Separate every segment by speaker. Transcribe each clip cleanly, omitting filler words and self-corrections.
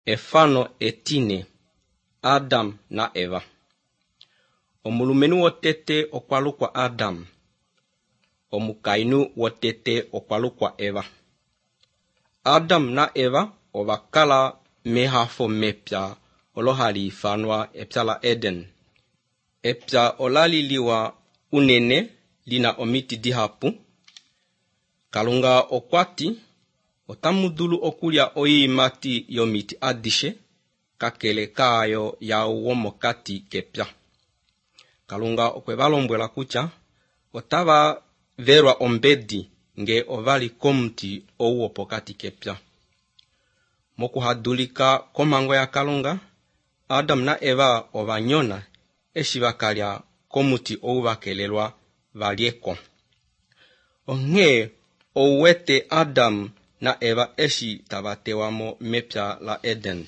Speaker 1: Efano etine Adam na Eva. Omulumenu wotete okwalukwa Adam. Omukainu wotete okwalukwa Eva. Adam na Eva obakala mehafo mepya olohali ifanwa epya la Eden. Epya olaliliwa unene lina omiti dihapu. Kalunga okwati otamudulu okulya oyimati yomiti adishe kakele kayo yawo mokati kepya. Kalunga okwebalombwela kutya otaba verwa ombedi nge ovali komuti owo pokati kepya. Mokuhadulika komango ya Kalunga, Adam na Eva ovanyona eshivakalya komuti owo bakelelwa valieko. Onge owete Adam na Eva eshi tabatewamo mepya la Eden.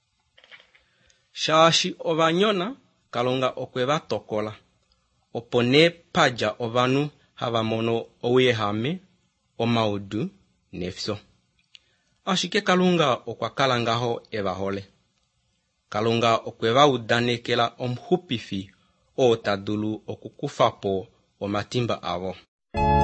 Speaker 1: Shashi ovanyona Kalunga okweba tokola. Opone paja ovanu havamono oyehame, omaudu, nefso. Ashike Kalunga okwakalangaho Eva hole. Kalunga okweba udanekela omhupifi otadulu okukufapo omatimba avo.